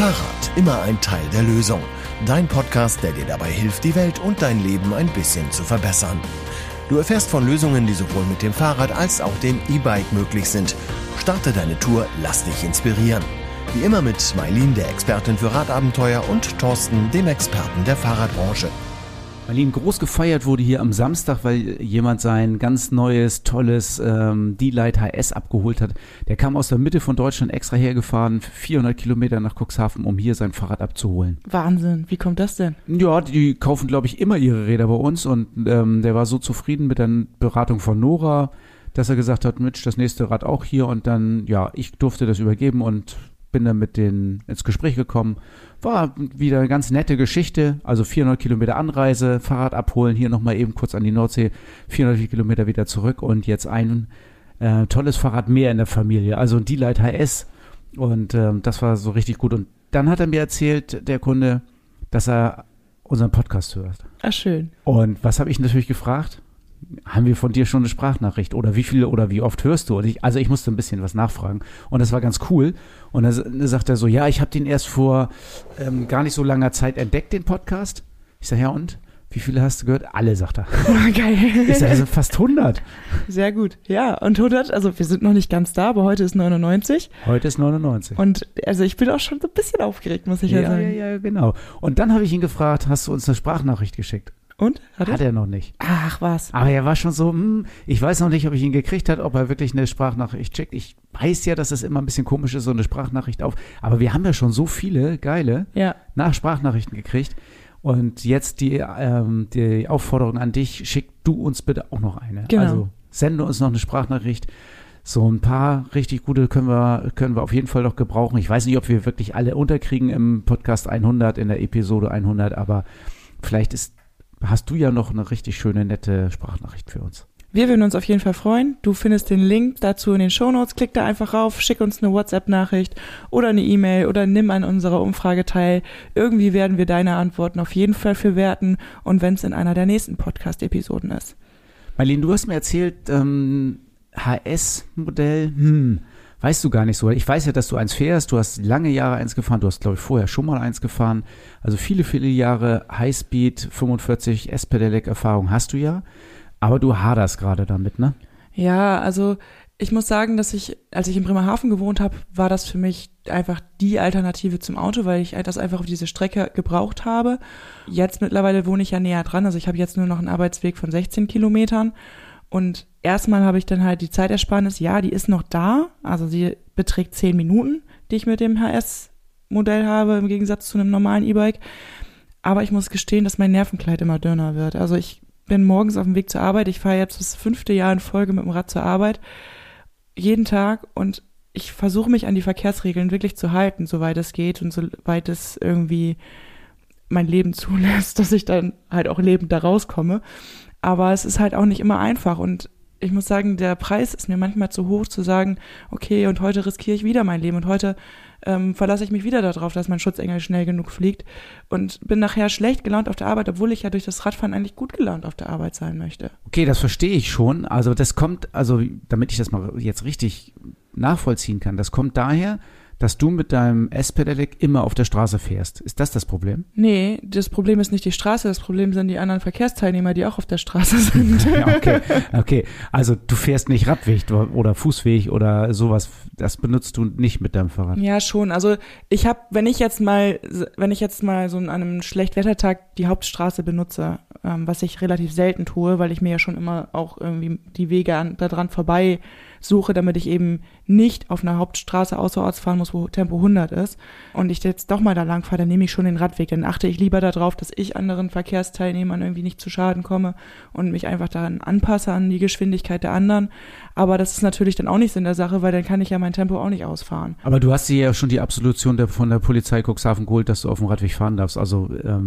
Fahrrad, immer ein Teil der Lösung. Dein Podcast, der dir dabei hilft, die Welt und dein Leben ein bisschen zu verbessern. Du erfährst von Lösungen, die sowohl mit dem Fahrrad als auch dem E-Bike möglich sind. Starte deine Tour, lass dich inspirieren. Wie immer mit Maylin, der Expertin für Radabenteuer, und Thorsten, dem Experten der Fahrradbranche. Maylin, groß gefeiert wurde hier am Samstag, weil jemand sein ganz neues, tolles D-Lite HS abgeholt hat. Der kam aus der Mitte von Deutschland extra hergefahren, 400 Kilometer nach Cuxhaven, um hier sein Fahrrad abzuholen. Wahnsinn, wie kommt das denn? Ja, die kaufen, glaube ich, immer ihre Räder bei uns, und der war so zufrieden mit der Beratung von Nora, dass er gesagt hat, Mensch, das nächste Rad auch hier, und dann, ja, ich durfte das übergeben und bin dann mit denen ins Gespräch gekommen. War wieder eine ganz nette Geschichte, also 400 Kilometer Anreise, Fahrrad abholen, hier nochmal eben kurz an die Nordsee, 400 Kilometer wieder zurück und jetzt ein tolles Fahrrad mehr in der Familie, also ein D-Lite HS, und das war so richtig gut. Und dann hat er mir erzählt, der Kunde, dass er unseren Podcast hört. Ach, schön. Und was habe ich natürlich gefragt? Haben wir von dir schon eine Sprachnachricht oder wie viel oder wie oft hörst du? Und ich musste ein bisschen was nachfragen, und das war ganz cool. Und dann sagt er so, ja, ich habe den erst vor gar nicht so langer Zeit entdeckt, den Podcast. Ich sage, ja, und? Wie viele hast du gehört? Alle, sagt er. Oh, geil. Ich sage, also fast 100. Sehr gut. Ja, und 100, also wir sind noch nicht ganz da, aber heute ist 99. Heute ist 99. Und also ich bin auch schon so ein bisschen aufgeregt, muss ich ja sagen. Ja, genau. Und dann habe ich ihn gefragt, hast du uns eine Sprachnachricht geschickt? Und? Hat er noch nicht. Ach, was. Aber er war schon so, ich weiß noch nicht, ob ich ihn gekriegt hat, ob er wirklich eine Sprachnachricht schickt. Ich weiß ja, dass es immer ein bisschen komisch ist, so eine Sprachnachricht aber wir haben ja schon so viele geile Sprachnachrichten gekriegt. Und jetzt die Aufforderung an dich, schick du uns bitte auch noch eine. Genau. Also sende uns noch eine Sprachnachricht. So ein paar richtig gute können wir auf jeden Fall noch gebrauchen. Ich weiß nicht, ob wir wirklich alle unterkriegen im Podcast 100, in der Episode 100, aber vielleicht hast du ja noch eine richtig schöne, nette Sprachnachricht für uns. Wir würden uns auf jeden Fall freuen. Du findest den Link dazu in den Shownotes. Klick da einfach rauf, schick uns eine WhatsApp-Nachricht oder eine E-Mail oder nimm an unserer Umfrage teil. Irgendwie werden wir deine Antworten auf jeden Fall verwerten, und wenn es in einer der nächsten Podcast-Episoden ist. Maylin, du hast mir erzählt, HS-Modell, weißt du gar nicht so. Ich weiß ja, dass du eins fährst, du hast lange Jahre eins gefahren, du hast, glaube ich, vorher schon mal eins gefahren. Also viele, viele Jahre Highspeed 45 S-Pedelec-Erfahrung hast du ja, aber du haderst gerade damit, ne? Ja, also ich muss sagen, dass als ich in Bremerhaven gewohnt habe, war das für mich einfach die Alternative zum Auto, weil ich das einfach auf diese Strecke gebraucht habe. Jetzt mittlerweile wohne ich ja näher dran, also ich habe jetzt nur noch einen Arbeitsweg von 16 Kilometern. Und erstmal habe ich dann halt die Zeitersparnis, ja, die ist noch da, also sie beträgt 10 Minuten, die ich mit dem HS-Modell habe, im Gegensatz zu einem normalen E-Bike. Aber ich muss gestehen, dass mein Nervenkleid immer dünner wird. Also ich bin morgens auf dem Weg zur Arbeit, ich fahre jetzt das 5. Jahr in Folge mit dem Rad zur Arbeit, jeden Tag, und ich versuche mich an die Verkehrsregeln wirklich zu halten, soweit es geht und soweit es irgendwie mein Leben zulässt, dass ich dann halt auch lebend da rauskomme. Aber es ist halt auch nicht immer einfach, und ich muss sagen, der Preis ist mir manchmal zu hoch, zu sagen, okay, und heute riskiere ich wieder mein Leben und heute verlasse ich mich wieder darauf, dass mein Schutzengel schnell genug fliegt, und bin nachher schlecht gelaunt auf der Arbeit, obwohl ich ja durch das Radfahren eigentlich gut gelaunt auf der Arbeit sein möchte. Okay, das verstehe ich schon. Also das kommt, damit ich das mal jetzt richtig nachvollziehen kann, das kommt daher, dass du mit deinem S-Pedelec immer auf der Straße fährst. Ist das Problem? Nee, das Problem ist nicht die Straße, das Problem sind die anderen Verkehrsteilnehmer, die auch auf der Straße sind. Ja, okay. Also du fährst nicht Radweg oder Fußweg oder sowas, das benutzt du nicht mit deinem Fahrrad? Ja, schon. Also wenn ich jetzt mal so an einem Schlechtwettertag die Hauptstraße benutze, was ich relativ selten tue, weil ich mir ja schon immer auch irgendwie die Wege daran vorbei suche, damit ich eben nicht auf einer Hauptstraße außerorts fahren muss, wo Tempo 100 ist, und ich jetzt doch mal da lang fahre, dann nehme ich schon den Radweg. Dann achte ich lieber darauf, dass ich anderen Verkehrsteilnehmern irgendwie nicht zu Schaden komme und mich einfach daran anpasse an die Geschwindigkeit der anderen. Aber das ist natürlich dann auch nicht Sinn der Sache, weil dann kann ich ja mein Tempo auch nicht ausfahren. Aber du hast dir ja schon die Absolution von der Polizei Cuxhaven geholt, dass du auf dem Radweg fahren darfst. Also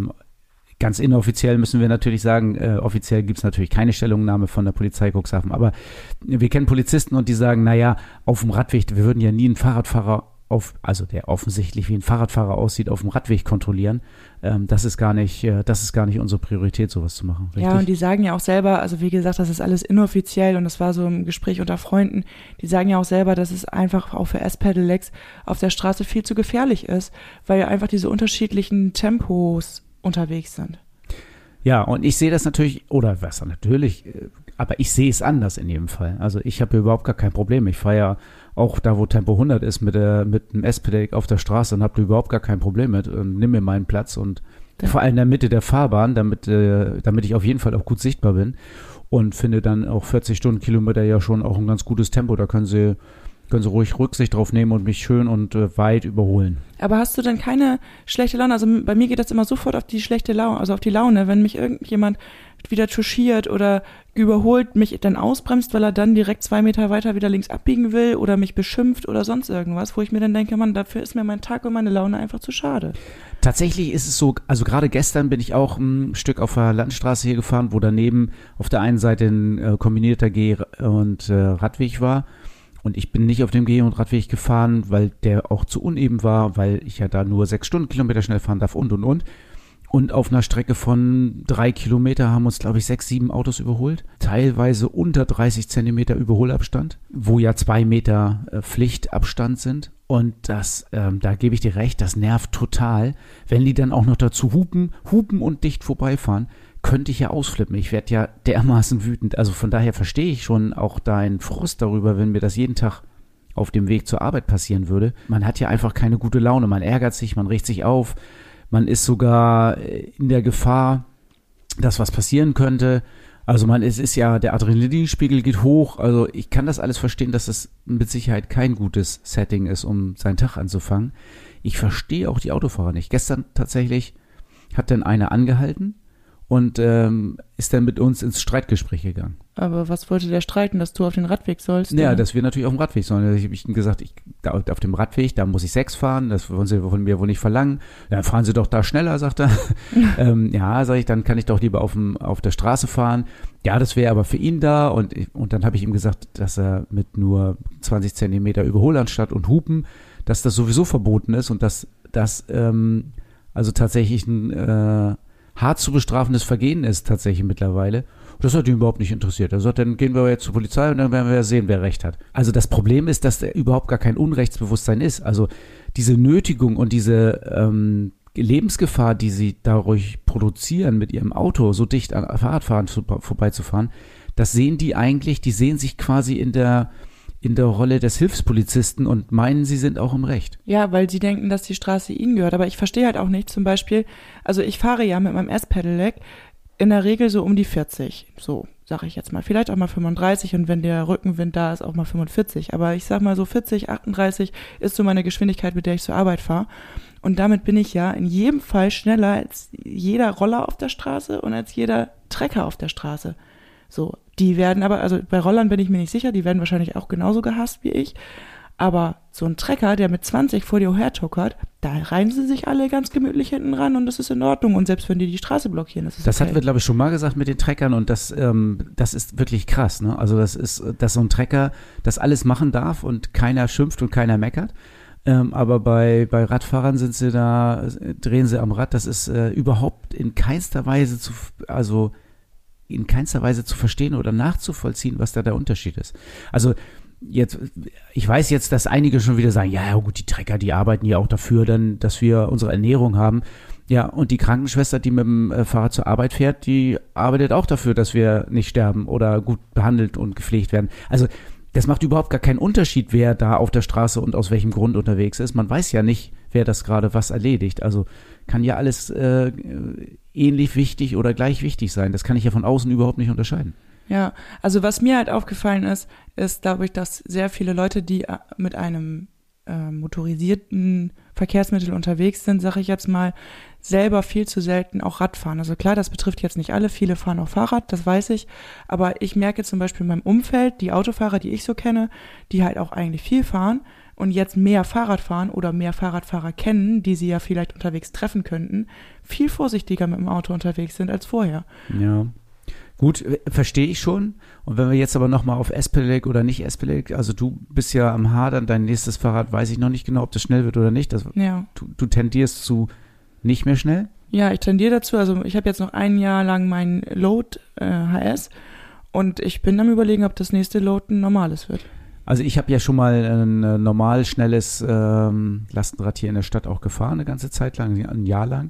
ganz inoffiziell müssen wir natürlich sagen, offiziell gibt es natürlich keine Stellungnahme von der Polizei Cuxhaven, aber wir kennen Polizisten und die sagen, naja, auf dem Radweg, wir würden ja nie einen Fahrradfahrer der offensichtlich wie ein Fahrradfahrer aussieht, auf dem Radweg kontrollieren. Das ist gar nicht unsere Priorität, sowas zu machen. Richtig? Ja, und die sagen ja auch selber, also wie gesagt, das ist alles inoffiziell und das war so im Gespräch unter Freunden, die sagen ja auch selber, dass es einfach auch für S-Pedelecs auf der Straße viel zu gefährlich ist, weil ja einfach diese unterschiedlichen Tempos unterwegs sind. Ja, und ich sehe das natürlich, aber ich sehe es anders in jedem Fall. Also ich habe überhaupt gar kein Problem. Ich fahre ja auch da, wo Tempo 100 ist, mit einem S-Pedelec auf der Straße und habe da überhaupt gar kein Problem mit. Und nimm mir meinen Platz und vor allem in der Mitte der Fahrbahn, damit ich auf jeden Fall auch gut sichtbar bin und finde dann auch 40 Stundenkilometer ja schon auch ein ganz gutes Tempo. Da können Sie ruhig Rücksicht drauf nehmen und mich schön und weit überholen. Aber hast du denn keine schlechte Laune? Also bei mir geht das immer sofort auf die schlechte Laune, also auf die Laune, wenn mich irgendjemand wieder touchiert oder überholt, mich dann ausbremst, weil er dann direkt 2 Meter weiter wieder links abbiegen will oder mich beschimpft oder sonst irgendwas, wo ich mir dann denke, Mann, dafür ist mir mein Tag und meine Laune einfach zu schade. Tatsächlich ist es so, also gerade gestern bin ich auch ein Stück auf der Landstraße hier gefahren, wo daneben auf der einen Seite ein kombinierter Geh- und Radweg war. Und ich bin nicht auf dem Geh- und Radweg gefahren, weil der auch zu uneben war, weil ich ja da nur 6 Stundenkilometer schnell fahren darf und. Und auf einer Strecke von 3 Kilometer haben uns, glaube ich, 6, 7 Autos überholt. Teilweise unter 30 Zentimeter Überholabstand, wo ja 2 Meter Pflichtabstand sind. Und das, da gebe ich dir recht, das nervt total. Wenn die dann auch noch dazu hupen und dicht vorbeifahren, könnte ich ja ausflippen. Ich werde ja dermaßen wütend. Also von daher verstehe ich schon auch deinen Frust darüber, wenn mir das jeden Tag auf dem Weg zur Arbeit passieren würde. Man hat ja einfach keine gute Laune. Man ärgert sich, man regt sich auf. Man ist sogar in der Gefahr, dass was passieren könnte. Also es ist ja, der Adrenalinspiegel geht hoch. Also ich kann das alles verstehen, dass das mit Sicherheit kein gutes Setting ist, um seinen Tag anzufangen. Ich verstehe auch die Autofahrer nicht. Gestern tatsächlich hat dann einer angehalten und ist dann mit uns ins Streitgespräch gegangen. Aber was wollte der streiten, dass du auf den Radweg sollst? Ja, oder? dass wir natürlich auf dem Radweg sollen. Ich habe ihm gesagt, auf dem Radweg, da muss ich 6 fahren, das wollen Sie von mir wohl nicht verlangen. Dann fahren Sie doch da schneller, sagt er. Ja, sage ich, dann kann ich doch lieber auf der Straße fahren. Ja, das wäre aber für ihn da. Und dann habe ich ihm gesagt, dass er mit nur 20 Zentimeter Überholanstatt und Hupen, dass das sowieso verboten ist und dass das also tatsächlich ein hart zu bestrafendes Vergehen ist tatsächlich mittlerweile. Das hat ihn überhaupt nicht interessiert. Er sagt, dann gehen wir jetzt zur Polizei und dann werden wir sehen, wer Recht hat. Also das Problem ist, dass da überhaupt gar kein Unrechtsbewusstsein ist. Also diese Nötigung und diese Lebensgefahr, die sie dadurch produzieren, mit ihrem Auto so dicht an Fahrradfahren vorbeizufahren, das sehen die sehen sich quasi in der Rolle des Hilfspolizisten und meinen, sie sind auch im Recht. Ja, weil sie denken, dass die Straße ihnen gehört. Aber ich verstehe halt auch nicht, zum Beispiel, also ich fahre ja mit meinem S-Pedelec in der Regel so um die 40, so sage ich jetzt mal, vielleicht auch mal 35 und wenn der Rückenwind da ist, auch mal 45. Aber ich sag mal so 40, 38 ist so meine Geschwindigkeit, mit der ich zur Arbeit fahre. Und damit bin ich ja in jedem Fall schneller als jeder Roller auf der Straße und als jeder Trecker auf der Straße. So, die werden aber, also bei Rollern bin ich mir nicht sicher, die werden wahrscheinlich auch genauso gehasst wie ich. Aber so ein Trecker, der mit 20 vor dir hertuckert, da reihen sie sich alle ganz gemütlich hinten ran und das ist in Ordnung. Und selbst wenn die Straße blockieren, das ist Das okay. hatten wir, glaube ich, schon mal gesagt mit den Treckern und das ist wirklich krass. Ne? Also dass so ein Trecker das alles machen darf und keiner schimpft und keiner meckert. Aber bei Radfahrern drehen sie am Rad. Das ist überhaupt in keinster Weise zu verstehen oder nachzuvollziehen, was da der Unterschied ist. Also ich weiß jetzt, dass einige schon wieder sagen, ja gut, die Trecker, die arbeiten ja auch dafür, dann, dass wir unsere Ernährung haben. Ja, und die Krankenschwester, die mit dem Fahrrad zur Arbeit fährt, die arbeitet auch dafür, dass wir nicht sterben oder gut behandelt und gepflegt werden. Also das macht überhaupt gar keinen Unterschied, wer da auf der Straße und aus welchem Grund unterwegs ist. Man weiß ja nicht, wer das gerade was erledigt. Also kann ja alles ähnlich wichtig oder gleich wichtig sein. Das kann ich ja von außen überhaupt nicht unterscheiden. Ja, also was mir halt aufgefallen ist dadurch, dass sehr viele Leute, die mit einem motorisierten Verkehrsmittel unterwegs sind, sage ich jetzt mal, selber viel zu selten auch Rad fahren. Also klar, das betrifft jetzt nicht alle, viele fahren auch Fahrrad, das weiß ich, aber ich merke zum Beispiel in meinem Umfeld, die Autofahrer, die ich so kenne, die halt auch eigentlich viel fahren und jetzt mehr Fahrrad fahren oder mehr Fahrradfahrer kennen, die sie ja vielleicht unterwegs treffen könnten, viel vorsichtiger mit dem Auto unterwegs sind als vorher. Ja. Gut, verstehe ich schon. Und wenn wir jetzt aber nochmal auf S-Pedelec oder nicht S-Pedelec, also du bist ja am Hadern, dein nächstes Fahrrad, weiß ich noch nicht genau, ob das schnell wird oder nicht. Du tendierst zu nicht mehr schnell? Ja, ich tendiere dazu. Also ich habe jetzt noch ein Jahr lang mein Load HS und ich bin am Überlegen, ob das nächste Load ein normales wird. Also ich habe ja schon mal ein normal schnelles Lastenrad hier in der Stadt auch gefahren, eine ganze Zeit lang, ein Jahr lang.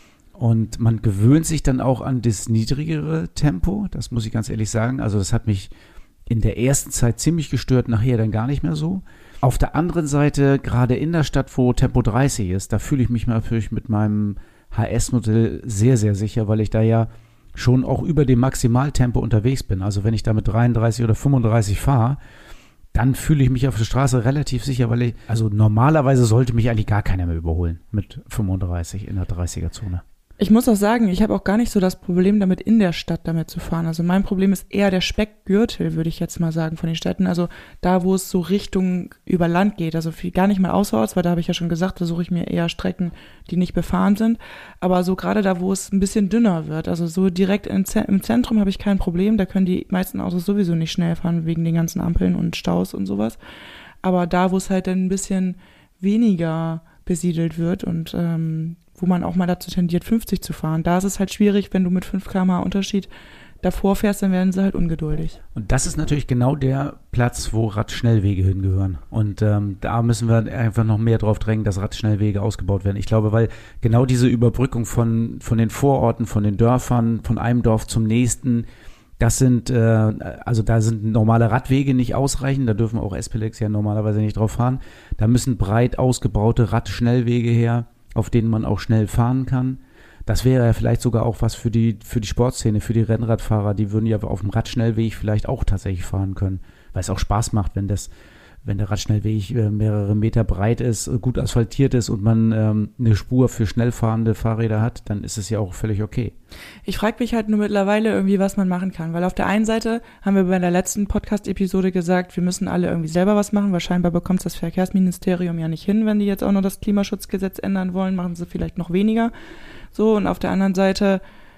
Und man gewöhnt sich dann auch an das niedrigere Tempo, das muss ich ganz ehrlich sagen. Also das hat mich in der ersten Zeit ziemlich gestört, nachher dann gar nicht mehr so. Auf der anderen Seite, gerade in der Stadt, wo Tempo 30 ist, da fühle ich mich natürlich mit meinem HS-Modell sehr, sehr sicher, weil ich da ja schon auch über dem Maximaltempo unterwegs bin. Also wenn ich da mit 33 oder 35 fahre, dann fühle ich mich auf der Straße relativ sicher, weil also normalerweise sollte mich eigentlich gar keiner mehr überholen mit 35 in der 30er-Zone. Ich muss auch sagen, ich habe auch gar nicht so das Problem damit, in der Stadt damit zu fahren. Also mein Problem ist eher der Speckgürtel, würde ich jetzt mal sagen, von den Städten. Also da, wo es so Richtung über Land geht. Also gar nicht mal außerorts, weil da habe ich ja schon gesagt, da suche ich mir eher Strecken, die nicht befahren sind. Aber so gerade da, wo es ein bisschen dünner wird. Also so direkt im Zentrum habe ich kein Problem. Da können die meisten Autos sowieso nicht schnell fahren, wegen den ganzen Ampeln und Staus und sowas. Aber da, wo es halt dann ein bisschen weniger besiedelt wird und wo man auch mal dazu tendiert, 50 zu fahren. Da ist es halt schwierig, wenn du mit 5 km/h Unterschied davor fährst, dann werden sie halt ungeduldig. Und das ist natürlich genau der Platz, wo Radschnellwege hingehören. Und da müssen wir einfach noch mehr drauf drängen, dass Radschnellwege ausgebaut werden. Ich glaube, weil genau diese Überbrückung von den Vororten, von den Dörfern, von einem Dorf zum nächsten, das sind, also da sind normale Radwege nicht ausreichend, da dürfen auch S-Pedelecs ja normalerweise nicht drauf fahren. Da müssen breit ausgebaute Radschnellwege her, auf denen man auch schnell fahren kann. Das wäre ja vielleicht sogar auch was für die Sportszene, für die Rennradfahrer. Die würden ja auf dem Radschnellweg vielleicht auch tatsächlich fahren können, weil es auch Spaß macht, wenn der Radschnellweg mehrere Meter breit ist, gut asphaltiert ist und man eine Spur für schnell fahrende Fahrräder hat, dann ist es ja auch völlig okay. Ich frage mich halt nur mittlerweile irgendwie, was man machen kann, weil auf der einen Seite haben wir bei der letzten Podcast-Episode gesagt, wir müssen alle irgendwie selber was machen, weil scheinbar bekommt es das Verkehrsministerium ja nicht hin, wenn die jetzt auch noch das Klimaschutzgesetz ändern wollen, machen sie vielleicht noch weniger. So, und auf der anderen Seite,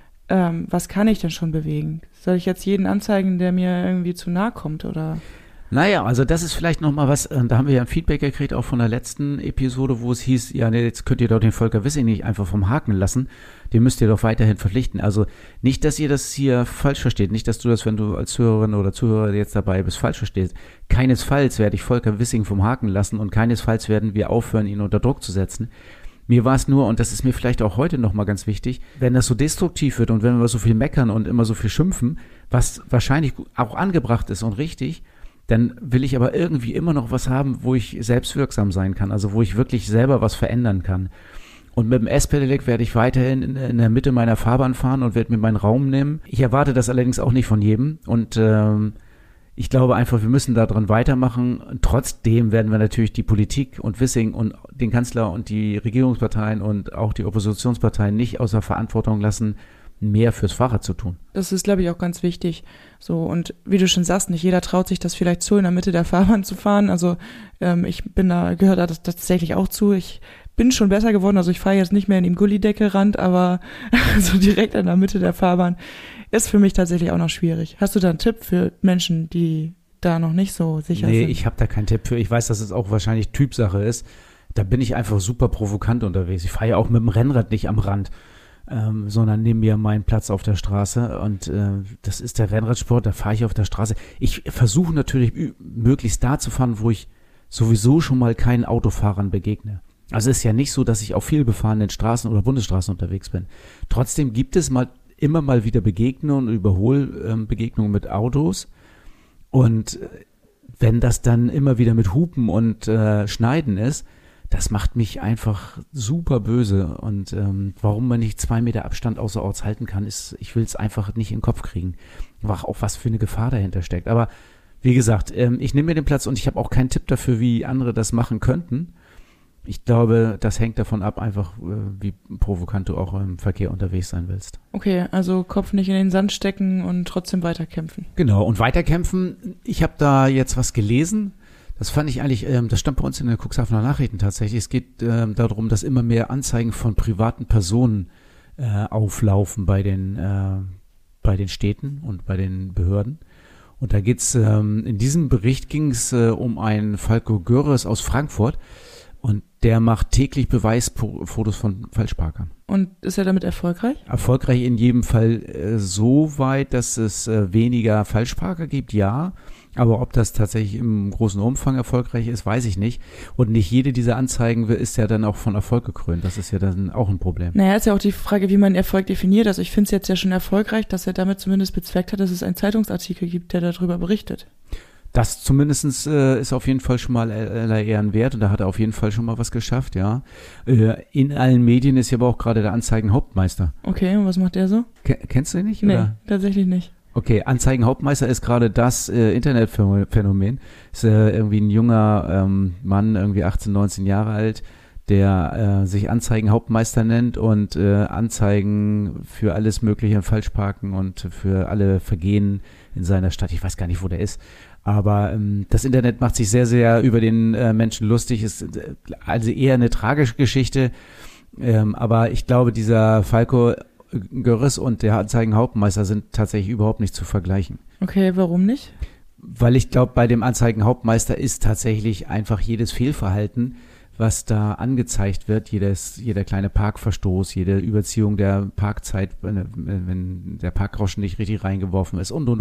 was kann ich denn schon bewegen? Soll ich jetzt jeden anzeigen, der mir irgendwie zu nahe kommt, oder? Naja, also das ist vielleicht nochmal was, da haben wir ja ein Feedback gekriegt, auch von der letzten Episode, wo es hieß, ja, nee, jetzt könnt ihr doch den Volker Wissing nicht einfach vom Haken lassen, den müsst ihr doch weiterhin verpflichten. Also nicht, dass ihr das hier falsch versteht, nicht, dass du das, wenn du als Hörerin oder Zuhörer jetzt dabei bist, falsch verstehst. Keinesfalls werde ich Volker Wissing vom Haken lassen und keinesfalls werden wir aufhören, ihn unter Druck zu setzen. Mir war es nur, und das ist mir vielleicht auch heute nochmal ganz wichtig, wenn das so destruktiv wird und wenn wir so viel meckern und immer so viel schimpfen, was wahrscheinlich auch angebracht ist und richtig, dann will ich aber irgendwie immer noch was haben, wo ich selbstwirksam sein kann, also wo ich wirklich selber was verändern kann. Und mit dem S-Pedelec werde ich weiterhin in der Mitte meiner Fahrbahn fahren und werde mir meinen Raum nehmen. Ich erwarte das allerdings auch nicht von jedem und ich glaube einfach, wir müssen da dran weitermachen. Trotzdem werden wir natürlich die Politik und Wissing und den Kanzler und die Regierungsparteien und auch die Oppositionsparteien nicht außer Verantwortung lassen, mehr fürs Fahrrad zu tun. Das ist, glaube ich, auch ganz wichtig. So, und wie du schon sagst, nicht jeder traut sich das vielleicht zu, in der Mitte der Fahrbahn zu fahren. Also gehört da das tatsächlich auch zu. Ich bin schon besser geworden, also ich fahre jetzt nicht mehr in dem Gullideckelrand, aber so direkt in der Mitte der Fahrbahn ist für mich tatsächlich auch noch schwierig. Hast du da einen Tipp für Menschen, die da noch nicht so sicher sind? Nee, ich habe da keinen Tipp für. Ich weiß, dass es auch wahrscheinlich Typsache ist. Da bin ich einfach super provokant unterwegs. Ich fahre ja auch mit dem Rennrad nicht am Rand, sondern nehme mir meinen Platz auf der Straße und das ist der Rennradsport, da fahre ich auf der Straße. Ich versuche natürlich möglichst da zu fahren, wo ich sowieso schon mal keinen Autofahrern begegne. Also es ist ja nicht so, dass ich auf viel befahrenen Straßen oder Bundesstraßen unterwegs bin. Trotzdem gibt es immer mal wieder Begegnungen und Überholbegegnungen mit Autos und wenn das dann immer wieder mit Hupen und Schneiden ist, das macht mich einfach super böse und warum man nicht 2 Meter Abstand außerorts halten kann, ist, ich will es einfach nicht in den Kopf kriegen, auch was für eine Gefahr dahinter steckt. Aber wie gesagt, ich nehme mir den Platz und ich habe auch keinen Tipp dafür, wie andere das machen könnten. Ich glaube, das hängt davon ab, einfach wie provokant du auch im Verkehr unterwegs sein willst. Okay, also Kopf nicht in den Sand stecken und trotzdem weiterkämpfen. Genau, und weiterkämpfen, ich habe da jetzt was gelesen. Das fand ich eigentlich, das stand bei uns in den Cuxhavener Nachrichten tatsächlich. Es geht darum, dass immer mehr Anzeigen von privaten Personen auflaufen bei den bei den Städten und bei den Behörden. Und da geht's, in diesem Bericht ging es um einen Falco Görres aus Frankfurt und der macht täglich Beweisfotos von Falschparkern. Und ist er damit erfolgreich? Erfolgreich in jedem Fall so weit, dass es weniger Falschparker gibt, ja. Aber ob das tatsächlich im großen Umfang erfolgreich ist, weiß ich nicht. Und nicht jede dieser Anzeigen ist ja dann auch von Erfolg gekrönt. Das ist ja dann auch ein Problem. Naja, ist ja auch die Frage, wie man Erfolg definiert. Also ich finde es jetzt ja schon erfolgreich, dass er damit zumindest bezweckt hat, dass es einen Zeitungsartikel gibt, der darüber berichtet. Das zumindest ist auf jeden Fall schon mal aller Ehren wert und da hat er auf jeden Fall schon mal was geschafft, ja. In allen Medien ist ja aber auch gerade der Anzeigenhauptmeister. Okay, und was macht der so? Kennst du ihn nicht? Nee, oder? tatsächlich nicht. Okay, Anzeigenhauptmeister ist gerade das Internetphänomen. Ist irgendwie ein junger Mann, irgendwie 18, 19 Jahre alt, der sich Anzeigenhauptmeister nennt und Anzeigen für alles mögliche Falschparken und für alle Vergehen in seiner Stadt. Ich weiß gar nicht, wo der ist. Aber das Internet macht sich sehr, sehr über den Menschen lustig. Ist also eher eine tragische Geschichte. Aber ich glaube, dieser Falco Görres und der Anzeigenhauptmeister sind tatsächlich überhaupt nicht zu vergleichen. Okay, warum nicht? Weil ich glaube, bei dem Anzeigenhauptmeister ist tatsächlich einfach jedes Fehlverhalten, was da angezeigt wird, jeder kleine Parkverstoß, jede Überziehung der Parkzeit, wenn der Parkrauschen nicht richtig reingeworfen ist und.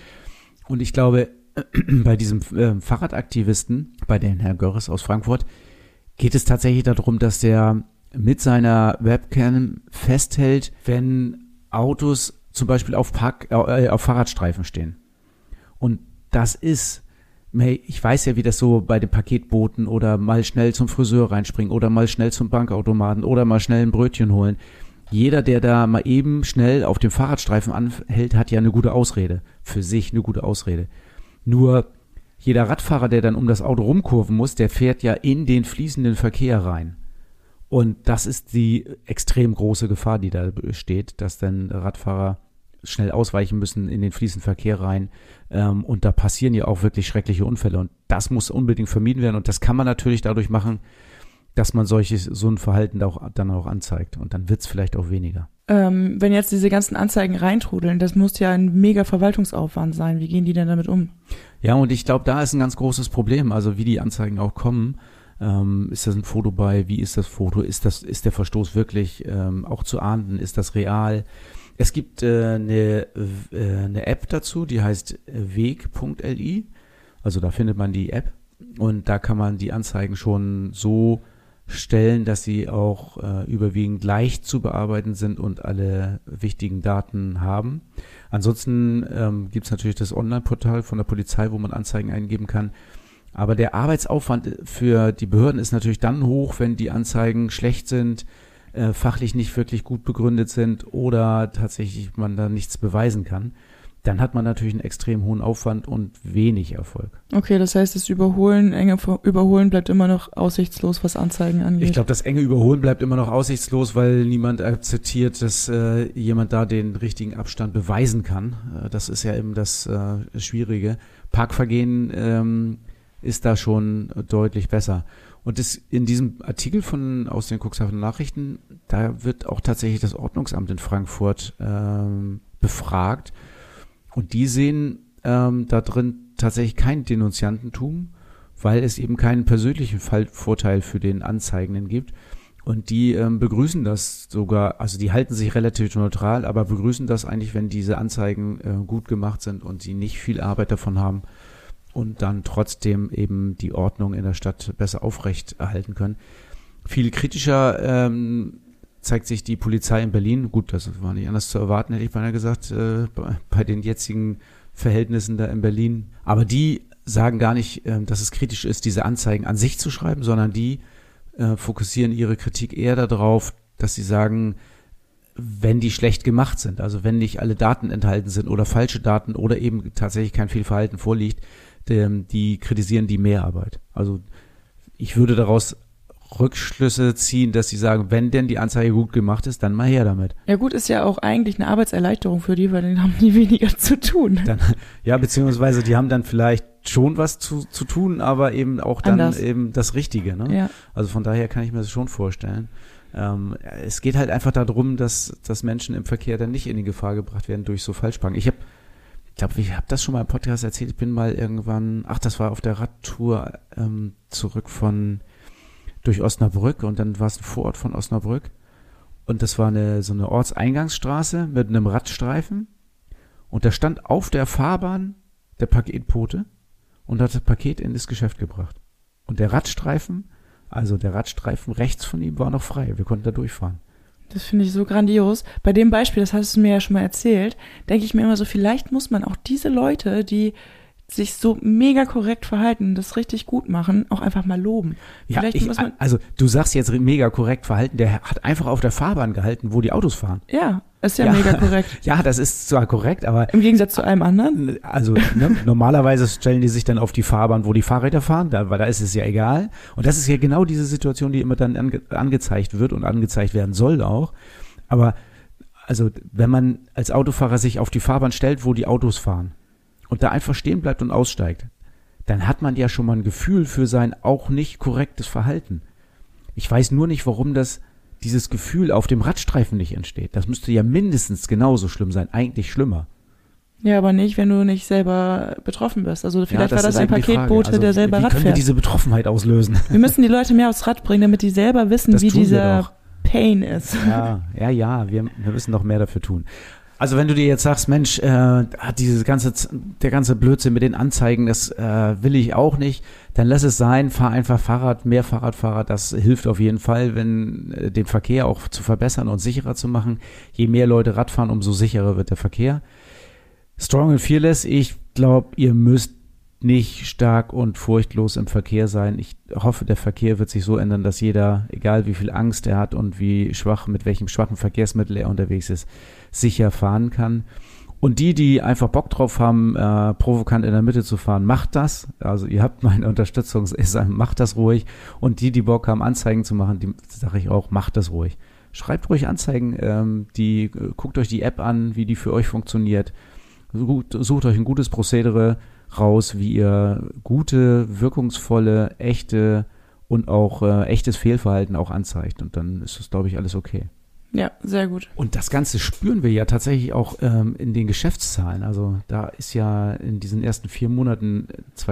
Und ich glaube, bei diesem Fahrradaktivisten, bei dem Herrn Görres aus Frankfurt, geht es tatsächlich darum, dass der mit seiner Webcam festhält, wenn Autos zum Beispiel auf Fahrradstreifen stehen. Und das ist, ich weiß ja, wie das so bei den Paketboten oder mal schnell zum Friseur reinspringen oder mal schnell zum Bankautomaten oder mal schnell ein Brötchen holen. Jeder, der da mal eben schnell auf dem Fahrradstreifen anhält, hat ja eine gute Ausrede. Für sich eine gute Ausrede. Nur jeder Radfahrer, der dann um das Auto rumkurven muss, der fährt ja in den fließenden Verkehr rein. Und das ist die extrem große Gefahr, die da besteht, dass dann Radfahrer schnell ausweichen müssen in den fließenden Verkehr rein. Und da passieren ja auch wirklich schreckliche Unfälle. Und das muss unbedingt vermieden werden. Und das kann man natürlich dadurch machen, dass man so ein Verhalten dann auch anzeigt. Und dann wird es vielleicht auch weniger. Wenn jetzt diese ganzen Anzeigen reintrudeln, das muss ja ein mega Verwaltungsaufwand sein. Wie gehen die denn damit um? Ja, und ich glaube, da ist ein ganz großes Problem. Also wie die Anzeigen auch kommen. Ist das ein Foto bei? Wie ist das Foto? Ist der Verstoß wirklich auch zu ahnden? Ist das real? Es gibt eine App dazu, die heißt weg.li. Also da findet man die App und da kann man die Anzeigen schon so stellen, dass sie auch überwiegend leicht zu bearbeiten sind und alle wichtigen Daten haben. Ansonsten gibt es natürlich das Online-Portal von der Polizei, wo man Anzeigen eingeben kann. Aber der Arbeitsaufwand für die Behörden ist natürlich dann hoch, wenn die Anzeigen schlecht sind, fachlich nicht wirklich gut begründet sind oder tatsächlich man da nichts beweisen kann. Dann hat man natürlich einen extrem hohen Aufwand und wenig Erfolg. Okay, das heißt, das enge Überholen bleibt immer noch aussichtslos, was Anzeigen angeht. Ich glaube, das enge Überholen bleibt immer noch aussichtslos, weil niemand akzeptiert, dass jemand da den richtigen Abstand beweisen kann. Das ist ja eben das Schwierige. Parkvergehen ist da schon deutlich besser. Und in diesem Artikel aus den Cuxhavener Nachrichten, da wird auch tatsächlich das Ordnungsamt in Frankfurt befragt. Und die sehen da drin tatsächlich kein Denunziantentum, weil es eben keinen persönlichen Vorteil für den Anzeigenden gibt. Und die begrüßen das sogar, also die halten sich relativ neutral, aber begrüßen das eigentlich, wenn diese Anzeigen gut gemacht sind und sie nicht viel Arbeit davon haben und dann trotzdem eben die Ordnung in der Stadt besser aufrecht erhalten können. Viel kritischer zeigt sich die Polizei in Berlin. Gut, das war nicht anders zu erwarten, hätte ich beinahe gesagt, bei den jetzigen Verhältnissen da in Berlin. Aber die sagen gar nicht, dass es kritisch ist, diese Anzeigen an sich zu schreiben, sondern die fokussieren ihre Kritik eher darauf, dass sie sagen, wenn die schlecht gemacht sind, also wenn nicht alle Daten enthalten sind oder falsche Daten oder eben tatsächlich kein Fehlverhalten vorliegt, die kritisieren die Mehrarbeit. Also ich würde daraus Rückschlüsse ziehen, dass sie sagen, wenn denn die Anzeige gut gemacht ist, dann mal her damit. Ja gut, ist ja auch eigentlich eine Arbeitserleichterung für die, weil dann haben die weniger zu tun. Ja, beziehungsweise die haben dann vielleicht schon was zu tun, aber eben auch dann anders. Eben das Richtige. Ne? Ja. Also von daher kann ich mir das schon vorstellen. Es geht halt einfach darum, dass Menschen im Verkehr dann nicht in die Gefahr gebracht werden durch so Falschparken. Ich glaube, ich habe das schon mal im Podcast erzählt. Ich bin mal irgendwann, das war auf der Radtour zurück durch Osnabrück und dann war es ein Vorort von Osnabrück und das war so eine Ortseingangsstraße mit einem Radstreifen und da stand auf der Fahrbahn der Paketbote und hat das Paket in das Geschäft gebracht. Und der Radstreifen rechts von ihm war noch frei. Wir konnten da durchfahren. Das finde ich so grandios. Bei dem Beispiel, das hast du mir ja schon mal erzählt, denke ich mir immer so, vielleicht muss man auch diese Leute, die sich so mega korrekt verhalten, das richtig gut machen, auch einfach mal loben. Ja, Vielleicht muss man, also du sagst jetzt mega korrekt verhalten, der hat einfach auf der Fahrbahn gehalten, wo die Autos fahren. ja, ist ja mega korrekt. Ja, das ist zwar korrekt, aber Im Gegensatz zu allem anderen. also normalerweise stellen die sich dann auf die Fahrbahn, wo die Fahrräder fahren, weil da ist es ja egal. Und das ist ja genau diese Situation, die immer dann angezeigt wird und angezeigt werden soll auch. Aber also wenn man als Autofahrer sich auf die Fahrbahn stellt, wo die Autos fahren und da einfach stehen bleibt und aussteigt, dann hat man ja schon mal ein Gefühl für sein auch nicht korrektes Verhalten. Ich weiß nur nicht, warum dieses Gefühl auf dem Radstreifen nicht entsteht. Das müsste ja mindestens genauso schlimm sein, eigentlich schlimmer. Ja, aber nicht, wenn du nicht selber betroffen bist. Also vielleicht Ja, war das ist ein eben die Frage. Paketbote, Also, der selber wie Rad können wir fährt. diese Betroffenheit auslösen? Wir müssen die Leute mehr aufs Rad bringen, damit die selber wissen, Das wie tun wir dieser doch. Pain ist. Ja, wir müssen noch mehr dafür tun. Also wenn du dir jetzt sagst, Mensch, der ganze Blödsinn mit den Anzeigen, das will ich auch nicht, dann lass es sein, fahr einfach Fahrrad, mehr Fahrradfahrer, das hilft auf jeden Fall, den Verkehr auch zu verbessern und sicherer zu machen. Je mehr Leute Rad fahren, umso sicherer wird der Verkehr. Strong and fearless, ich glaube, ihr müsst nicht stark und furchtlos im Verkehr sein. Ich hoffe, der Verkehr wird sich so ändern, dass jeder, egal wie viel Angst er hat und mit welchem schwachen Verkehrsmittel er unterwegs ist, sicher fahren kann. Und die einfach Bock drauf haben, provokant in der Mitte zu fahren, macht das. Also ihr habt meine Unterstützung, macht das ruhig. Und die Bock haben, Anzeigen zu machen, die sage ich auch, macht das ruhig. Schreibt ruhig Anzeigen, guckt euch die App an, wie die für euch funktioniert. Sucht euch ein gutes Prozedere raus, wie ihr gute, wirkungsvolle, echte und auch echtes Fehlverhalten auch anzeigt. Und dann ist das, glaube ich, alles okay. Ja, sehr gut. Und das Ganze spüren wir ja tatsächlich auch in den Geschäftszahlen. Also da ist ja in diesen ersten 4 Monaten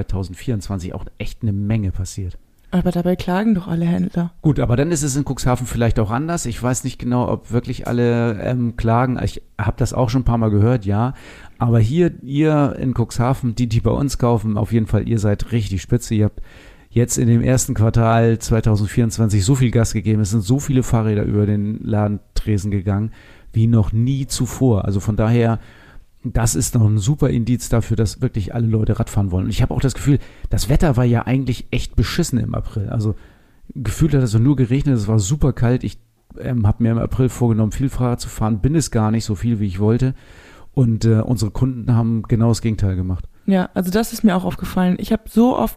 2024 auch echt eine Menge passiert. Aber dabei klagen doch alle Händler. Gut, aber dann ist es in Cuxhaven vielleicht auch anders. Ich weiß nicht genau, ob wirklich alle klagen. Ich habe das auch schon ein paar Mal gehört, ja. Aber hier, ihr in Cuxhaven, die bei uns kaufen, auf jeden Fall, ihr seid richtig spitze. Ihr habt jetzt in dem ersten Quartal 2024 so viel Gas gegeben. Es sind so viele Fahrräder über den Ladentresen gegangen wie noch nie zuvor. Also von daher, das ist noch ein super Indiz dafür, dass wirklich alle Leute Radfahren wollen. Und ich habe auch das Gefühl, das Wetter war ja eigentlich echt beschissen im April. Also gefühlt hat es nur geregnet, es war super kalt. Ich habe mir im April vorgenommen, viel Fahrrad zu fahren, bin es gar nicht so viel, wie ich wollte. Und unsere Kunden haben genau das Gegenteil gemacht. Ja, also das ist mir auch aufgefallen. Ich habe so oft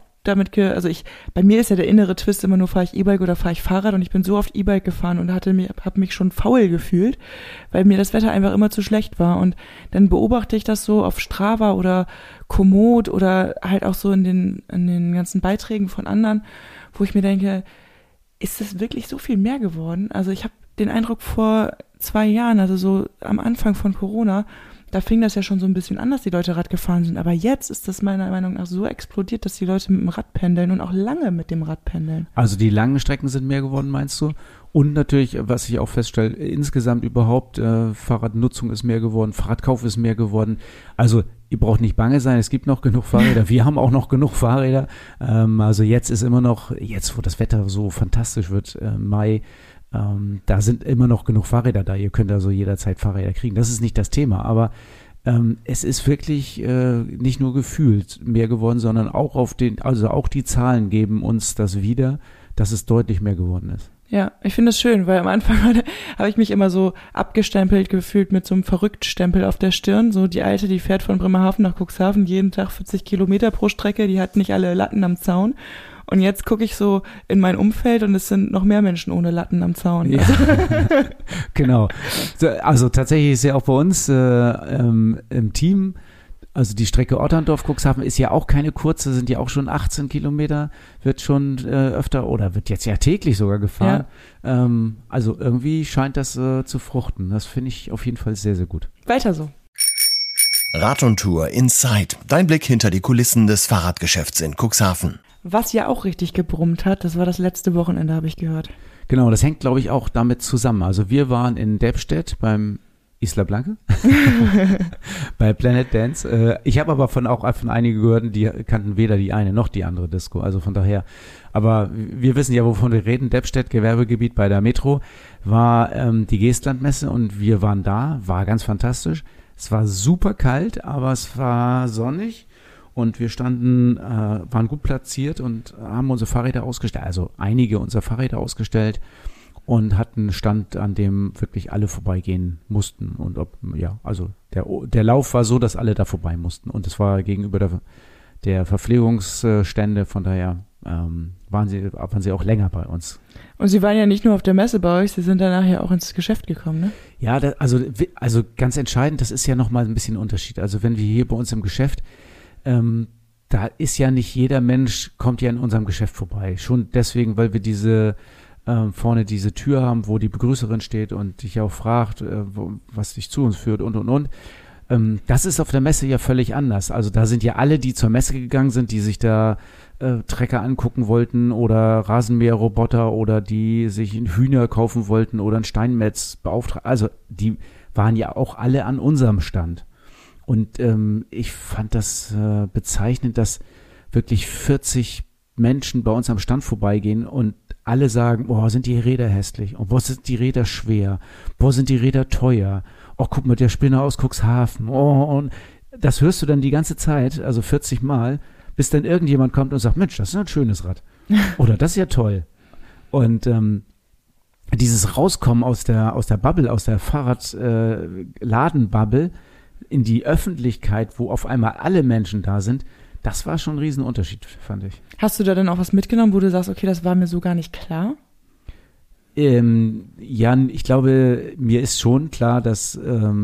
bei mir ist ja der innere Twist immer nur, fahre ich E-Bike oder fahre ich Fahrrad, und ich bin so oft E-Bike gefahren und habe mich schon faul gefühlt, weil mir das Wetter einfach immer zu schlecht war. Und dann beobachte ich das so auf Strava oder Komoot oder halt auch so in den ganzen Beiträgen von anderen, wo ich mir denke, ist das wirklich so viel mehr geworden? Also ich habe den Eindruck, vor 2 Jahren, also so am Anfang von Corona, da fing das ja schon so ein bisschen an, dass die Leute Rad gefahren sind. Aber jetzt ist das meiner Meinung nach so explodiert, dass die Leute mit dem Rad pendeln und auch lange mit dem Rad pendeln. Also die langen Strecken sind mehr geworden, meinst du? Und natürlich, was ich auch feststelle, insgesamt überhaupt, Fahrradnutzung ist mehr geworden, Fahrradkauf ist mehr geworden. Also ihr braucht nicht bange sein, es gibt noch genug Fahrräder. Wir haben auch noch genug Fahrräder. Also jetzt ist immer noch, jetzt wo das Wetter so fantastisch wird, Mai, da sind immer noch genug Fahrräder da. Ihr könnt also jederzeit Fahrräder kriegen. Das ist nicht das Thema, aber es ist wirklich nicht nur gefühlt mehr geworden, sondern auch auch die Zahlen geben uns das wieder, dass es deutlich mehr geworden ist. Ja, ich finde es schön, weil am Anfang habe ich mich immer so abgestempelt gefühlt mit so einem Verrücktstempel auf der Stirn. So die Alte, die fährt von Bremerhaven nach Cuxhaven jeden Tag 40 Kilometer pro Strecke, die hat nicht alle Latten am Zaun. Und jetzt gucke ich so in mein Umfeld und es sind noch mehr Menschen ohne Latten am Zaun. Ja. Genau. Also tatsächlich ist ja auch bei uns im Team Also die Strecke Otterndorf-Cuxhaven ist ja auch keine kurze, sind ja auch schon 18 Kilometer, wird schon öfter oder wird jetzt ja täglich sogar gefahren. Ja. Also irgendwie scheint das zu fruchten. Das finde ich auf jeden Fall sehr, sehr gut. Weiter so. Rad und Tour Inside. Dein Blick hinter die Kulissen des Fahrradgeschäfts in Cuxhaven. Was ja auch richtig gebrummt hat, das war das letzte Wochenende, habe ich gehört. Genau, das hängt, glaube ich, auch damit zusammen. Also wir waren in Debstedt beim Isla Blanca bei Planet Dance. Ich habe aber von einigen gehört, die kannten weder die eine noch die andere Disco. Also von daher, aber wir wissen ja, wovon wir reden. Debstedt, Gewerbegebiet bei der Metro, war die Geestlandmesse und wir waren da, war ganz fantastisch. Es war super kalt, aber es war sonnig und wir waren gut platziert und haben unsere Fahrräder ausgestellt, also einige unserer Fahrräder ausgestellt. Und hatten einen Stand, an dem wirklich alle vorbeigehen mussten. Und also der Lauf war so, dass alle da vorbei mussten. Und es war gegenüber der Verpflegungsstände, von daher waren sie auch länger bei uns. Und Sie waren ja nicht nur auf der Messe bei euch, Sie sind danach ja auch ins Geschäft gekommen, ne? Ja, also ganz entscheidend, das ist ja nochmal ein bisschen ein Unterschied. Also wenn wir hier bei uns im Geschäft, da ist ja nicht jeder Mensch, kommt ja in unserem Geschäft vorbei. Schon deswegen, weil wir vorne diese Tür haben, wo die Begrüßerin steht und dich auch fragt, was dich zu uns führt und. Das ist auf der Messe ja völlig anders. Also da sind ja alle, die zur Messe gegangen sind, die sich da Trecker angucken wollten oder Rasenmäherroboter oder die sich einen Hühner kaufen wollten oder einen Steinmetz beauftragen. Also die waren ja auch alle an unserem Stand. Und ich fand das bezeichnend, dass wirklich 40 Menschen bei uns am Stand vorbeigehen und alle sagen, boah, sind die Räder hässlich, und boah, sind die Räder schwer, boah, sind die Räder teuer, oh, guck mal, der Spinner aus Cuxhaven, oh, und das hörst du dann die ganze Zeit, also 40 Mal, bis dann irgendjemand kommt und sagt, Mensch, das ist ein schönes Rad. Oder das ist ja toll. Und dieses Rauskommen aus der Bubble, aus der Fahrradladenbubble in die Öffentlichkeit, wo auf einmal alle Menschen da sind, das war schon ein Riesenunterschied, fand ich. Hast du da denn auch was mitgenommen, wo du sagst, okay, das war mir so gar nicht klar? Jan, ich glaube, mir ist schon klar, dass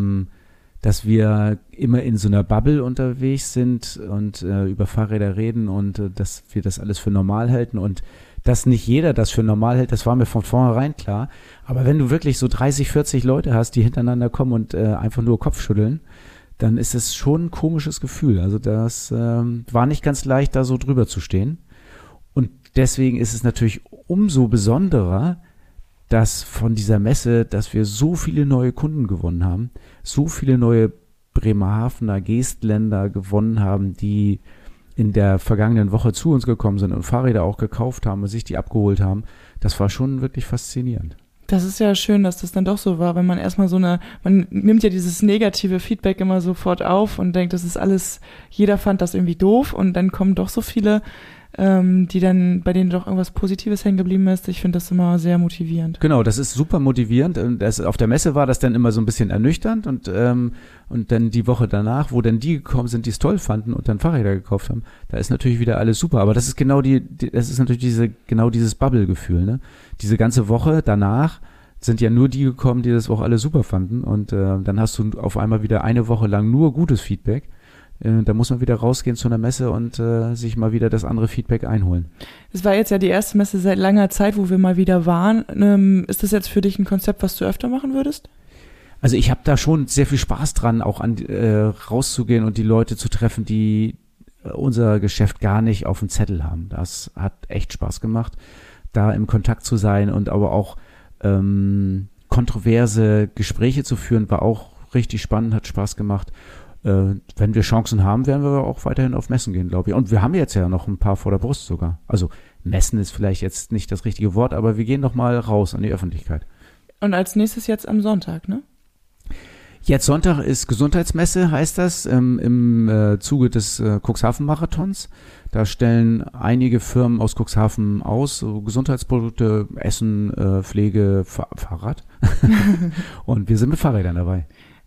wir immer in so einer Bubble unterwegs sind und über Fahrräder reden und dass wir das alles für normal halten und dass nicht jeder das für normal hält, das war mir von vornherein klar. Aber wenn du wirklich so 30, 40 Leute hast, die hintereinander kommen und einfach nur Kopfschütteln, dann ist es schon ein komisches Gefühl. Also das war nicht ganz leicht, da so drüber zu stehen. Und deswegen ist es natürlich umso besonderer, dass von dieser Messe, dass wir so viele neue Kunden gewonnen haben, so viele neue Bremerhavener Geestländer gewonnen haben, die in der vergangenen Woche zu uns gekommen sind und Fahrräder auch gekauft haben und sich die abgeholt haben. Das war schon wirklich faszinierend. Das ist ja schön, dass das dann doch so war, wenn man erstmal man nimmt ja dieses negative Feedback immer sofort auf und denkt, das ist alles, jeder fand das irgendwie doof und dann kommen doch so viele, die dann, bei denen doch irgendwas Positives hängen geblieben ist. Ich finde das immer sehr motivierend. Genau, das ist super motivierend. Und auf der Messe war das dann immer so ein bisschen ernüchternd und dann die Woche danach, wo dann die gekommen sind, die es toll fanden und dann Fahrräder gekauft haben, da ist natürlich wieder alles super. Aber das ist genau das ist natürlich dieses Bubble-Gefühl, ne? Diese ganze Woche danach sind ja nur die gekommen, die das auch alle super fanden und dann hast du auf einmal wieder eine Woche lang nur gutes Feedback. Da muss man wieder rausgehen zu einer Messe und sich mal wieder das andere Feedback einholen. Es war jetzt ja die erste Messe seit langer Zeit, wo wir mal wieder waren. Ist das jetzt für dich ein Konzept, was du öfter machen würdest? Also ich habe da schon sehr viel Spaß dran, auch rauszugehen und die Leute zu treffen, die unser Geschäft gar nicht auf dem Zettel haben. Das hat echt Spaß gemacht, da im Kontakt zu sein und aber auch kontroverse Gespräche zu führen, war auch richtig spannend, hat Spaß gemacht. Wenn wir Chancen haben, werden wir auch weiterhin auf Messen gehen, glaube ich. Und wir haben jetzt ja noch ein paar vor der Brust sogar. Also Messen ist vielleicht jetzt nicht das richtige Wort, aber wir gehen noch mal raus an die Öffentlichkeit. Und als nächstes jetzt am Sonntag, ne? Jetzt Sonntag ist Gesundheitsmesse, heißt das, im Zuge des Cuxhaven-Marathons. Da stellen einige Firmen aus Cuxhaven aus, so Gesundheitsprodukte, Essen, Pflege, Fahrrad. Und wir sind mit Fahrrädern dabei.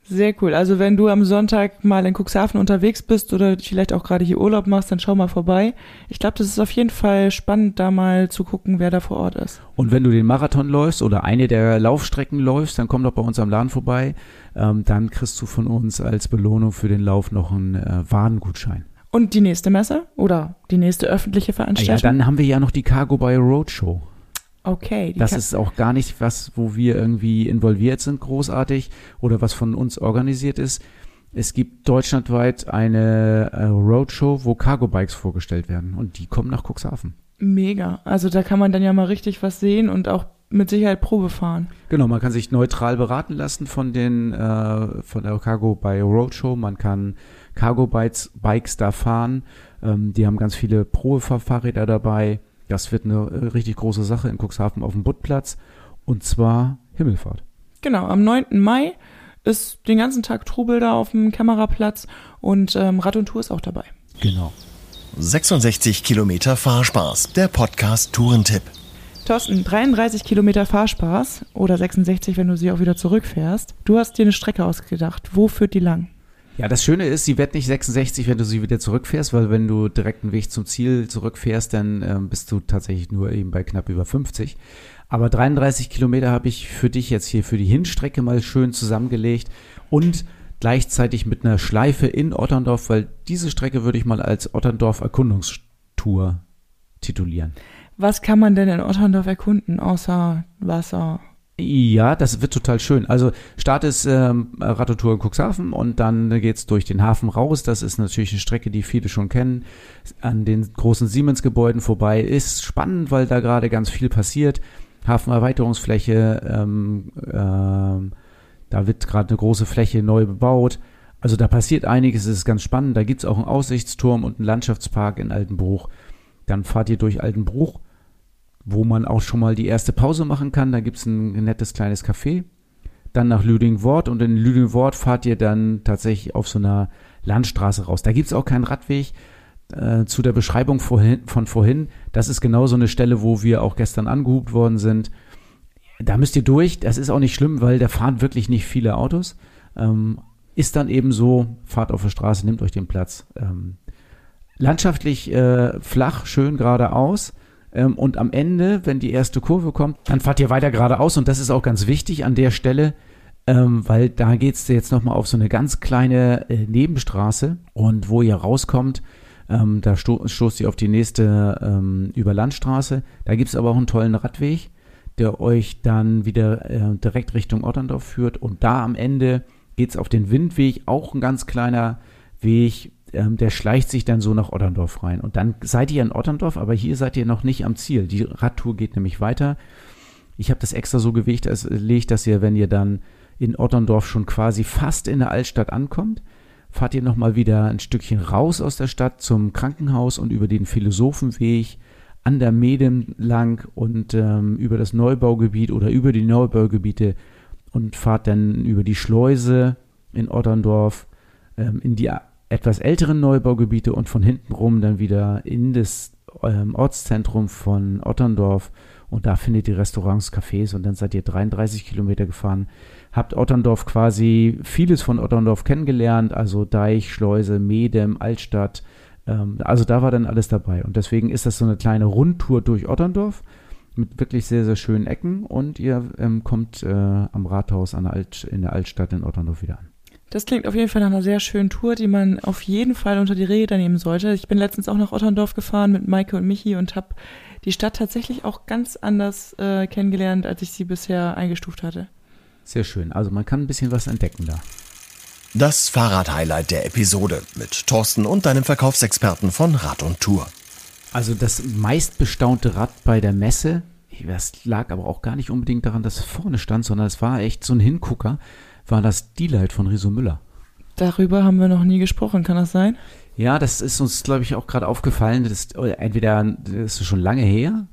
Sehr cool. Also wenn du am Sonntag mal in Cuxhaven unterwegs bist oder vielleicht auch gerade hier Urlaub machst, dann schau mal vorbei. Ich glaube, das ist auf jeden Fall spannend, da mal zu gucken, wer da vor Ort ist. Und wenn du den Marathon läufst oder eine der Laufstrecken läufst, dann komm doch bei uns am Laden vorbei. Dann kriegst du von uns als Belohnung für den Lauf noch einen Warengutschein. Und die nächste Messe oder die nächste öffentliche Veranstaltung? Ja, dann haben wir ja noch die Cargo Buyer Roadshow. Okay. Das ist auch gar nicht was, wo wir irgendwie involviert sind, großartig, oder was von uns organisiert ist. Es gibt deutschlandweit eine Roadshow, wo Cargo-Bikes vorgestellt werden und die kommen nach Cuxhaven. Mega. Also da kann man dann ja mal richtig was sehen und auch mit Sicherheit Probe fahren. Genau, man kann sich neutral beraten lassen von der Cargo Buyer Roadshow. Man kann Cargo-Bikes da fahren. Die haben ganz viele Probefahrräder dabei. Das wird eine richtig große Sache in Cuxhaven auf dem Buttplatz und zwar Himmelfahrt. Genau, am 9. Mai ist den ganzen Tag Trubel da auf dem Kämmererplatz und Rad und Tour ist auch dabei. Genau. 66 Kilometer Fahrspaß, der Podcast Tourentipp. Thorsten, 33 Kilometer Fahrspaß oder 66, wenn du sie auch wieder zurückfährst. Du hast dir eine Strecke ausgedacht. Wo führt die lang? Ja, das Schöne ist, sie wird nicht 66, wenn du sie wieder zurückfährst, weil wenn du direkt einen Weg zum Ziel zurückfährst, dann bist du tatsächlich nur eben bei knapp über 50. Aber 33 Kilometer habe ich für dich jetzt hier für die Hinstrecke mal schön zusammengelegt und gleichzeitig mit einer Schleife in Otterndorf, weil diese Strecke würde ich mal als Otterndorf-Erkundungstour titulieren. Was kann man denn in Otterndorf erkunden, außer Wasser? Ja, das wird total schön. Also Start ist Rad und Tour in Cuxhaven und dann geht's durch den Hafen raus. Das ist natürlich eine Strecke, die viele schon kennen. An den großen Siemens-Gebäuden vorbei. Ist spannend, weil da gerade ganz viel passiert. Hafenerweiterungsfläche, da wird gerade eine große Fläche neu bebaut. Also da passiert einiges, es ist ganz spannend. Da gibt's auch einen Aussichtsturm und einen Landschaftspark in Altenbruch. Dann fahrt ihr durch Altenbruch, wo man auch schon mal die erste Pause machen kann. Da gibt's ein nettes kleines Café. Dann nach Lüdingwort und in Lüdingwort fahrt ihr dann tatsächlich auf so einer Landstraße raus. Da gibt's auch keinen Radweg. Zu der Beschreibung von vorhin, das ist genau so eine Stelle, wo wir auch gestern angehupt worden sind. Da müsst ihr durch. Das ist auch nicht schlimm, weil da fahren wirklich nicht viele Autos. Ist dann eben so, fahrt auf der Straße, nehmt euch den Platz. Landschaftlich flach, schön geradeaus. Und am Ende, wenn die erste Kurve kommt, dann fahrt ihr weiter geradeaus. Und das ist auch ganz wichtig an der Stelle, weil da geht's jetzt nochmal auf so eine ganz kleine Nebenstraße. Und wo ihr rauskommt, da stoßt ihr auf die nächste Überlandstraße. Da gibt's aber auch einen tollen Radweg, der euch dann wieder direkt Richtung Otterndorf führt. Und da am Ende geht's auf den Windweg, auch ein ganz kleiner Weg, der schleicht sich dann so nach Otterndorf rein. Und dann seid ihr in Otterndorf, aber hier seid ihr noch nicht am Ziel. Die Radtour geht nämlich weiter. Ich habe das extra so gelegt, dass ihr, wenn ihr dann in Otterndorf schon quasi fast in der Altstadt ankommt, fahrt ihr nochmal wieder ein Stückchen raus aus der Stadt zum Krankenhaus und über den Philosophenweg an der Medem lang und über das Neubaugebiet oder über die Neubaugebiete und fahrt dann über die Schleuse in Otterndorf in die etwas älteren Neubaugebiete und von hinten rum dann wieder in das Ortszentrum von Otterndorf und da findet ihr Restaurants, Cafés und dann seid ihr 33 Kilometer gefahren, habt Otterndorf quasi vieles von Otterndorf kennengelernt, also Deich, Schleuse, Medem, Altstadt, also da war dann alles dabei und deswegen ist das so eine kleine Rundtour durch Otterndorf mit wirklich sehr, sehr schönen Ecken und ihr kommt am Rathaus in der Altstadt in Otterndorf wieder an. Das klingt auf jeden Fall nach einer sehr schönen Tour, die man auf jeden Fall unter die Räder nehmen sollte. Ich bin letztens auch nach Otterndorf gefahren mit Maike und Michi und habe die Stadt tatsächlich auch ganz anders kennengelernt, als ich sie bisher eingestuft hatte. Sehr schön. Also man kann ein bisschen was entdecken da. Das Fahrrad-Highlight der Episode mit Thorsten und deinem Verkaufsexperten von Rad und Tour. Also das meistbestaunte Rad bei der Messe, das lag aber auch gar nicht unbedingt daran, dass es vorne stand, sondern es war echt so ein Hingucker, war das D-Light von Riso Müller. Darüber haben wir noch nie gesprochen, kann das sein? Ja, das ist uns, glaube ich, auch gerade aufgefallen. Das ist schon lange her,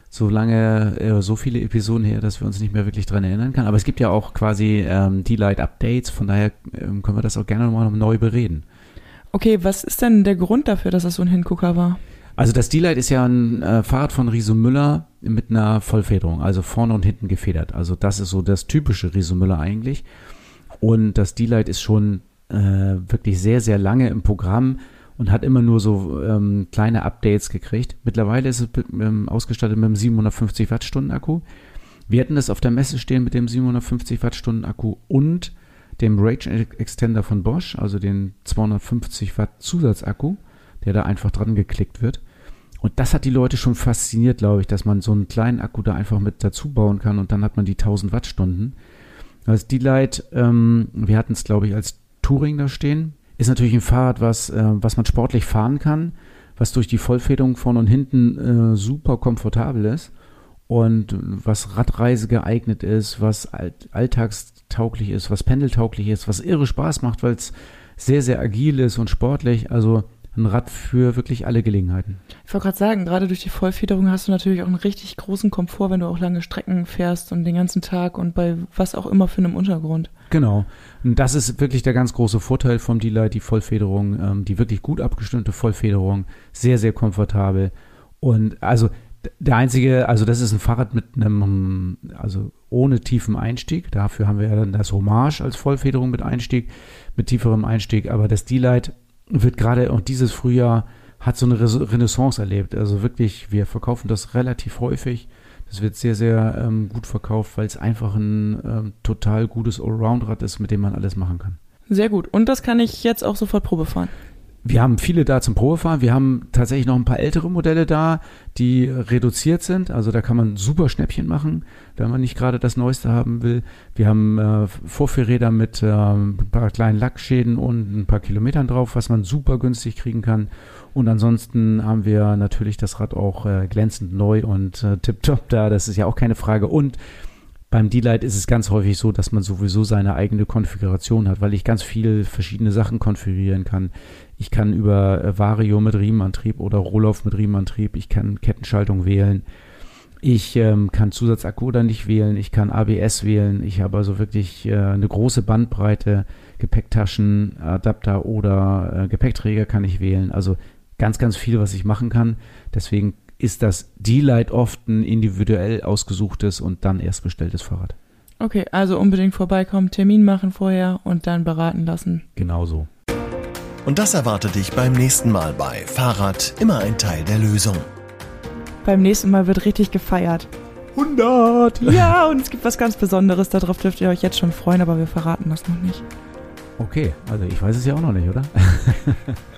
so viele Episoden her, dass wir uns nicht mehr wirklich dran erinnern können. Aber es gibt ja auch quasi D-Light-Updates, von daher können wir das auch gerne nochmal neu bereden. Okay, was ist denn der Grund dafür, dass das so ein Hingucker war? Also das D-Light ist ja ein Fahrrad von Riso Müller mit einer Vollfederung, also vorne und hinten gefedert. Also das ist so das typische Riso Müller eigentlich. Und das D-Lite ist schon wirklich sehr, sehr lange im Programm und hat immer nur so kleine Updates gekriegt. Mittlerweile ist es ausgestattet mit einem 750 Wattstunden Akku. Wir hatten das auf der Messe stehen mit dem 750 Wattstunden Akku und dem Range Extender von Bosch, also den 250 Watt Zusatzakku, der da einfach dran geklickt wird. Und das hat die Leute schon fasziniert, glaube ich, dass man so einen kleinen Akku da einfach mit dazu bauen kann und dann hat man die 1000 Wattstunden. Das D-Lite, wir hatten es, glaube ich, als Touring da stehen, ist natürlich ein Fahrrad, was man sportlich fahren kann, was durch die Vollfederung vorne und hinten super komfortabel ist und was Radreise geeignet ist, was alltagstauglich ist, was pendeltauglich ist, was irre Spaß macht, weil es sehr, sehr agil ist und sportlich, also ein Rad für wirklich alle Gelegenheiten. Ich wollte gerade sagen, gerade durch die Vollfederung hast du natürlich auch einen richtig großen Komfort, wenn du auch lange Strecken fährst und den ganzen Tag und bei was auch immer für einem Untergrund. Genau. Und das ist wirklich der ganz große Vorteil vom D-Lite, die Vollfederung, die wirklich gut abgestimmte Vollfederung, sehr, sehr komfortabel. Und also der einzige, also das ist ein Fahrrad mit einem, also ohne tiefen Einstieg. Dafür haben wir ja dann das Hommage als Vollfederung mit Einstieg, mit tieferem Einstieg. Aber das D-Lite wird gerade, und dieses Frühjahr hat so eine Renaissance erlebt. Also wirklich, wir verkaufen das relativ häufig. Das wird sehr, sehr gut verkauft, weil es einfach ein total gutes Allround-Rad ist, mit dem man alles machen kann. Sehr gut. Und das kann ich jetzt auch sofort Probe fahren. Wir haben viele da zum Probefahren. Wir haben tatsächlich noch ein paar ältere Modelle da, die reduziert sind. Also da kann man super Schnäppchen machen, wenn man nicht gerade das Neueste haben will. Wir haben Vorführräder mit ein paar kleinen Lackschäden und ein paar Kilometern drauf, was man super günstig kriegen kann. Und ansonsten haben wir natürlich das Rad auch glänzend neu und tipptopp da. Das ist ja auch keine Frage. Und beim D-Lite ist es ganz häufig so, dass man sowieso seine eigene Konfiguration hat, weil ich ganz viele verschiedene Sachen konfigurieren kann. Ich kann über Vario mit Riemenantrieb oder Rohloff mit Riemenantrieb, ich kann Kettenschaltung wählen, ich kann Zusatzakku oder nicht wählen, ich kann ABS wählen, ich habe also wirklich eine große Bandbreite, Gepäcktaschen, Adapter oder Gepäckträger kann ich wählen, also ganz, ganz viel, was ich machen kann. Deswegen ist das D-Lite oft ein individuell ausgesuchtes und dann erst bestelltes Fahrrad. Okay, also unbedingt vorbeikommen, Termin machen vorher und dann beraten lassen. Genau so. Und das erwartet dich beim nächsten Mal bei Fahrrad, immer ein Teil der Lösung. Beim nächsten Mal wird richtig gefeiert. 100! Ja, und es gibt was ganz Besonderes, darauf dürft ihr euch jetzt schon freuen, aber wir verraten das noch nicht. Okay, also ich weiß es ja auch noch nicht, oder?